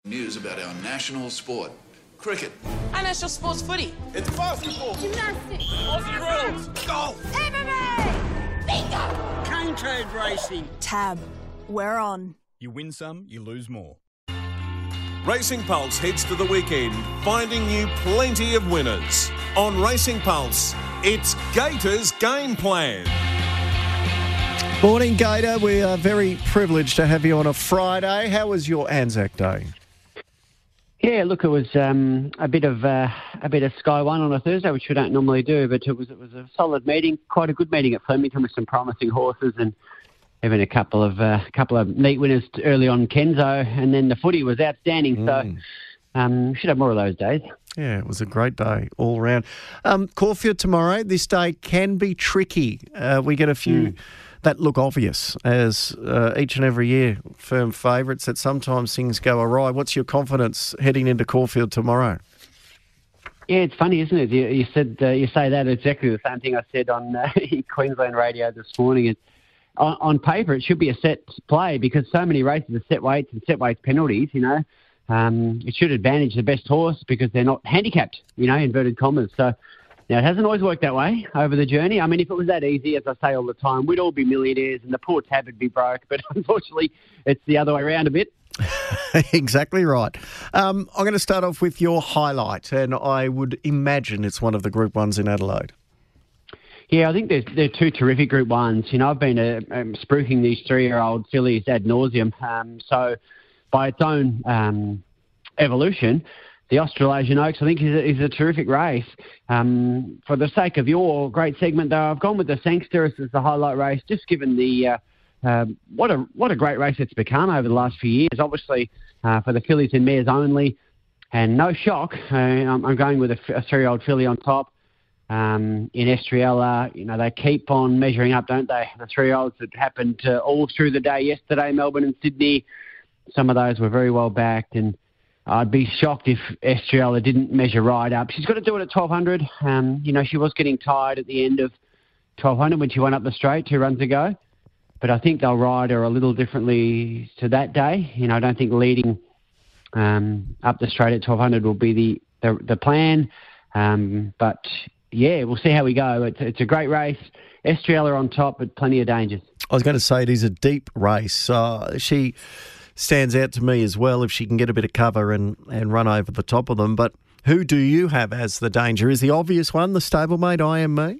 News about our national sport, cricket. Our national sport's footy. It's basketball. Gymnastics. Aussie rules. Golf. MMA. Bingo. Cane toad racing. Tab. We're on. You win some, you lose more. Racing Pulse heads to the weekend, finding you plenty of winners. On Racing Pulse, it's Gators Game Plan. Morning, Gator. We are very privileged to have you on a Friday. How was your Anzac Day? Yeah, look, it was a bit of Sky One on a Thursday, which we don't normally do, but it was a solid meeting, quite a good meeting at Flemington with some promising horses and even a couple of neat winners early on Kenzo, and then the footy was outstanding. So should have more of those days. Yeah, it was a great day all round. Caulfield tomorrow. This day can be tricky. We get a few that look obvious as each and every year firm favourites that sometimes things go awry. What's your confidence heading into Caulfield tomorrow? Yeah, it's funny, isn't it? You say that exactly the same thing I said on Queensland radio this morning. On paper, it should be a set play because so many races are set weights and set weights penalties, you know. It should advantage the best horse because they're not handicapped, you know, inverted commas. So now it hasn't always worked that way over the journey. I mean, if it was that easy, as I say all the time, we'd all be millionaires and the poor tab would be broke. But unfortunately, it's the other way around a bit. Exactly right. I'm going to start off with your highlight, and I would imagine it's one of the Group 1s in Adelaide. Yeah, I think they're two terrific Group 1s. You know, I've been spruiking these 3-year-old fillies ad nauseum. So by its own evolution, the Australasian Oaks, I think, is a terrific race. For the sake of your great segment, though, I've gone with the Sangster as the highlight race, just given the what a great race it's become over the last few years. Obviously, for the fillies and mares only, and no shock, I'm going with a 3-year-old filly on top. In Estriella, you know, they keep on measuring up, don't they? The 3-year-olds that happened all through the day yesterday, Melbourne and Sydney, some of those were very well backed, and I'd be shocked if Estriella didn't measure right up. She's got to do it at 1,200. You know, she was getting tired at the end of 1,200 when she went up the straight 2 runs ago, but I think they'll ride her a little differently to that day. You know, I don't think leading up the straight at 1,200 will be the plan, but yeah, we'll see how we go. It's a great race. Estriella on top, but plenty of dangers. I was going to say it is a deep race. She stands out to me as well if she can get a bit of cover and run over the top of them. But who do you have as the danger? Is the obvious one the stablemate I Am Me?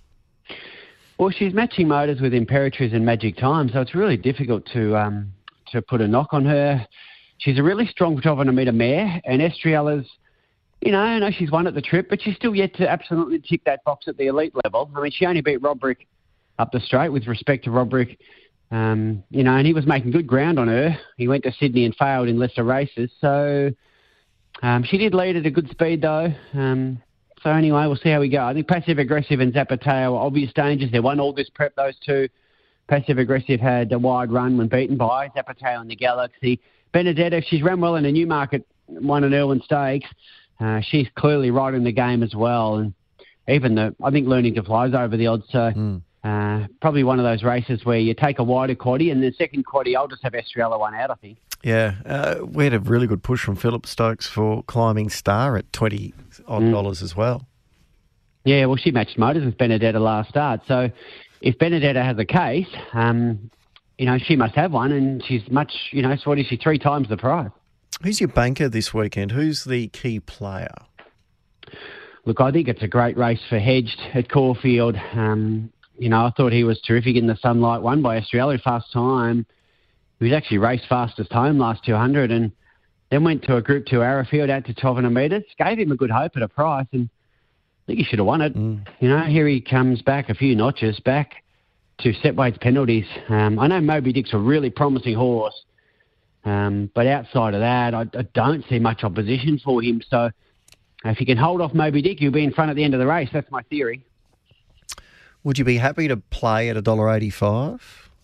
Well, she's matching motors with Imperatriz and Magic Time, so it's really difficult to put a knock on her. She's a really strong 1,200-metre mare, and Estriella's, you know, I know she's won at the trip, but she's still yet to absolutely tick that box at the elite level. I mean, she only beat Roderick up the straight. With respect to Roderick, you know, and he was making good ground on her. He went to Sydney and failed in lesser races. So she did lead at a good speed, though. So anyway, we'll see how we go. I think Passive Aggressive and Zapateo are obvious dangers. They won all this prep, those two. Passive Aggressive had a wide run when beaten by Zapateo and the Galaxy. Benedetta, she's run well in a Newmarket, won an Irwin Stakes. She's clearly right in the game as well. And even I think Learning to Fly is over the odds. So probably one of those races where you take a wider quaddie, and the second quaddie, I'll just have Estriella one out, I think. Yeah, we had a really good push from Philip Stokes for Climbing Star at $20 as well. Yeah, well, she matched motors with Benedetta last start. So if Benedetta has a case, you know, she must have one, and she's much, you know, so what is she, 3 times the price? Who's your banker this weekend? Who's the key player? Look, I think it's a great race for Hedged at Caulfield. You know, I thought he was terrific in the Sunlight, won by Australia fast time. He was actually raced fastest home last 200 and then went to a Group 2 Arrowfield out to 1,200 metres. Gave him a good hope at a price, and I think he should have won it. You know, here he comes back a few notches, back to set weights penalties. I know Moby Dick's a really promising horse, but outside of that, I don't see much opposition for him. So if you can hold off Moby Dick, you'll be in front at the end of the race. That's my theory. Would you be happy to play at $1.85?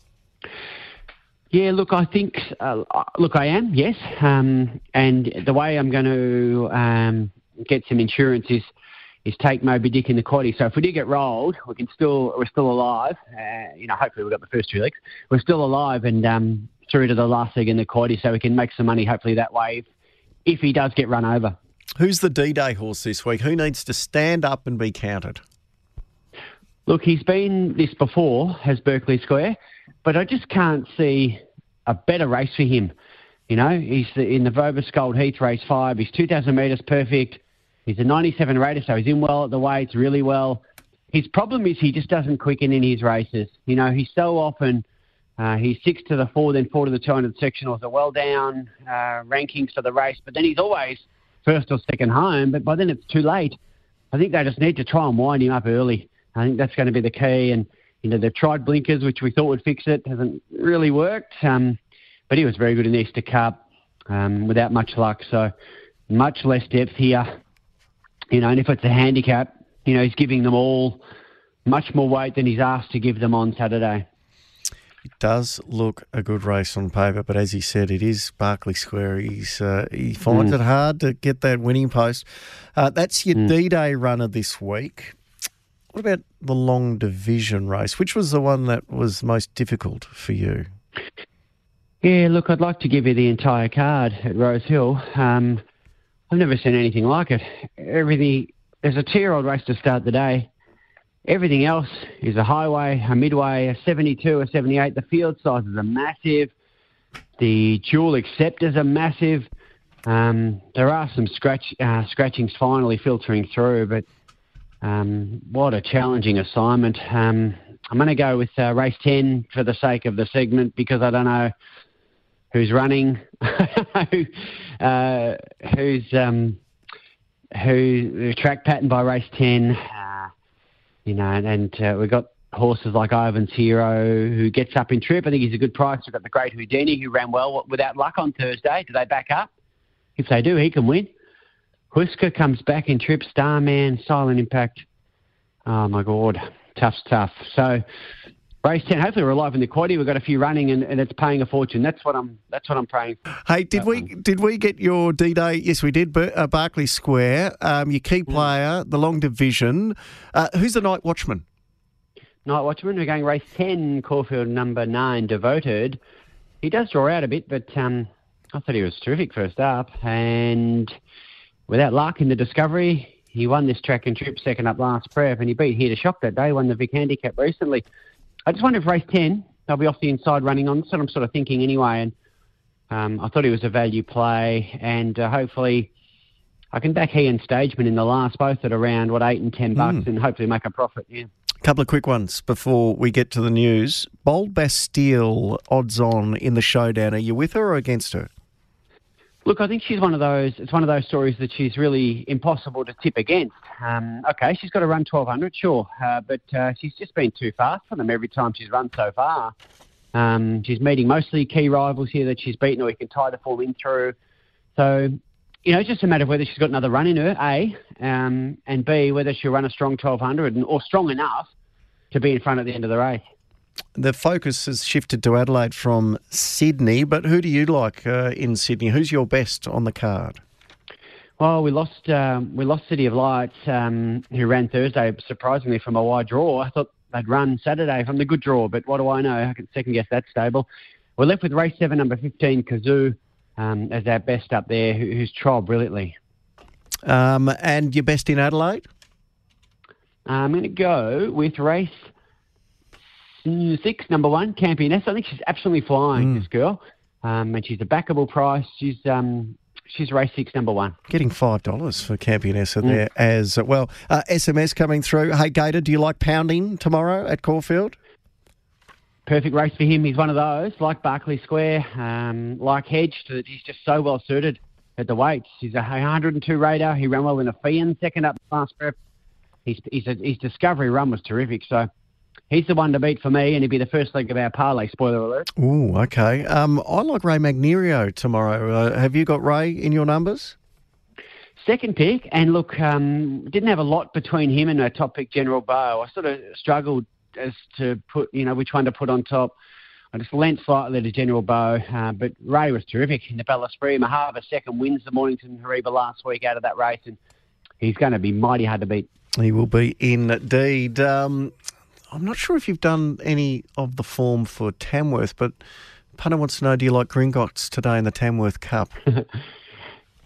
Yeah, look, I think, I am, yes. And the way I'm going to get some insurance is take Moby Dick in the quaddie. So if we do get rolled, we're still alive. You know, hopefully we've got the first 2 legs. We're still alive and through to the last leg in the quaddie, so we can make some money hopefully that way if he does get run over. Who's the D-Day horse this week? Who needs to stand up and be counted? Look, he's been this before, has Berkeley Square, but I just can't see a better race for him. You know, he's in the Vobis Gold Heath race 5. He's 2,000 metres perfect. He's a 97 rater, so he's in well at the weights, really well. His problem is he just doesn't quicken in his races. You know, he's so often, he's 6 to the 4, then 4 to the 200 sectionals, are well down rankings for the race, but then he's always first or second home, but by then it's too late. I think they just need to try and wind him up early. I think that's going to be the key. And, you know, they've tried blinkers, which we thought would fix it. Hasn't really worked. But he was very good in the Easter Cup without much luck. So much less depth here. You know, and if it's a handicap, you know, he's giving them all much more weight than he's asked to give them on Saturday. It does look a good race on paper, but as he said, it is Berkeley Square. He finds it hard to get that winning post. That's your D-Day runner this week. What about the long division race? Which was the one that was most difficult for you? Yeah, look, I'd like to give you the entire card at Rose Hill. I've never seen anything like it. There's a 2-year-old race to start the day. Everything else is a highway, a midway, a 72, a 78. The field sizes are massive. The dual acceptors are massive. There are some scratchings finally filtering through, but what a challenging assignment. I'm going to go with race 10 for the sake of the segment because I don't know who's running, who's track pattern by race 10. You know, and we've got horses like Ivan's Hero who gets up in trip. I think he's a good price. We've got the Great Houdini who ran well without luck on Thursday. Do they back up? If they do, he can win. Whisker comes back in trip. Starman, Silent Impact. Oh, my God. Tough's tough. So, race 10. Hopefully we're alive in the quaddy. We've got a few running and it's paying a fortune. That's what I'm praying for. Hey, did we get your D-Day? Yes, we did. Berkeley Square, your key player, the long division. Who's the Night Watchman? Night Watchman. We're going race 10, Caulfield number 9, Devoted. He does draw out a bit, but I thought he was terrific first up. And without luck in the Discovery, he won this track and trip second up last prep, and he beat Here to Shock that day, won the Vic Handicap recently. I just wonder if race 10, they'll be off the inside running on. That's what I'm sort of thinking anyway. And I thought he was a value play, and hopefully I can back he and Stageman in the last, both at around, $8 and $10, and hopefully make a profit, yeah. Couple of quick ones before we get to the news. Bold Bastille, odds on in the showdown. Are you with her or against her? Look, I think she's one of those. It's one of those stories that she's really impossible to tip against. Okay, she's got to run 1,200, sure, but she's just been too fast for them every time she's run so far. She's meeting mostly key rivals here that she's beaten, or he can tie the form in through. So, you know, it's just a matter of whether she's got another run in her, A, and B, whether she'll run a strong 1,200 or strong enough to be in front at the end of the race. The focus has shifted to Adelaide from Sydney, but who do you like in Sydney? Who's your best on the card? Well, we lost City of Lights, who ran Thursday, surprisingly, from a wide draw. I thought they'd run Saturday from the good draw, but what do I know? I can second-guess that stable. We're left with race 7, number 15, Kazoo, as our best up there, who's trialled brilliantly. And your best in Adelaide? I'm going to go with race 6, number 1, Campioness. I think she's absolutely flying, this girl. And she's a backable price. She's race 6, number 1. Getting $5 for Campionessa there as well. SMS coming through. Hey, Gator, do you like pounding tomorrow at Caulfield? Perfect race for him. He's one of those, like Berkeley Square, like Hedge, that he's just so well suited at the weights. He's a 102 rater. He ran well in a Fian, second up last prep. His Discovery run was terrific, so he's the one to beat for me, and he'll be the first leg of our parlay, spoiler alert. Ooh, okay. I like Ray Magnerio tomorrow. Have you got Ray in your numbers? Second pick, and look, didn't have a lot between him and our top pick, General Bow. I sort of struggled as to put, which one to put on top. I just lent slightly to General Bow, but Ray was terrific in the Bella Spree. Mahava second wins the Mornington Hariba last week out of that race, and he's going to be mighty hard to beat. He will be indeed. I'm not sure if you've done any of the form for Tamworth, but Punter wants to know, do you like Gringotts today in the Tamworth Cup?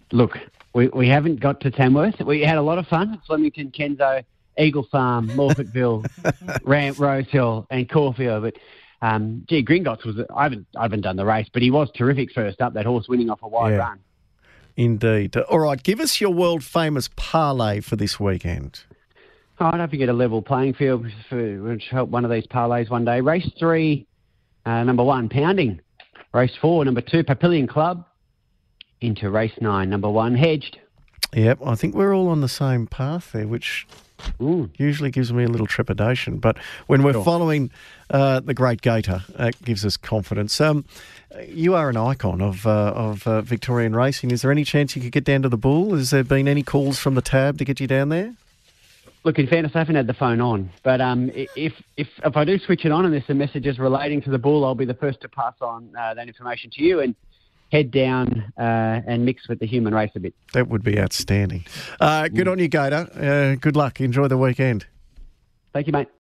Look, we haven't got to Tamworth. We had a lot of fun. Flemington, Kenzo, Eagle Farm, Morfettville, Ramp, Rosehill and Caulfield. But, Gringotts was... I haven't done the race, but he was terrific first up, that horse winning off a wide run. Indeed. All right, give us your world-famous parlay for this weekend. I hope you get a level playing field, which help one of these parlays one day. Race 3, number 1, Pounding. Race 4, number 2, Papillion Club. Into race 9, number 1, Hedged. Yep, I think we're all on the same path there, which usually gives me a little trepidation. But when we're following the great Gator, it gives us confidence. You are an icon of Victorian racing. Is there any chance you could get down to the Bull? Has there been any calls from the tab to get you down there? Look, in fairness, I haven't had the phone on. But if I do switch it on and there's some messages relating to the Bull, I'll be the first to pass on that information to you and head down and mix with the human race a bit. That would be outstanding. Good on you, Gator. Good luck. Enjoy the weekend. Thank you, mate.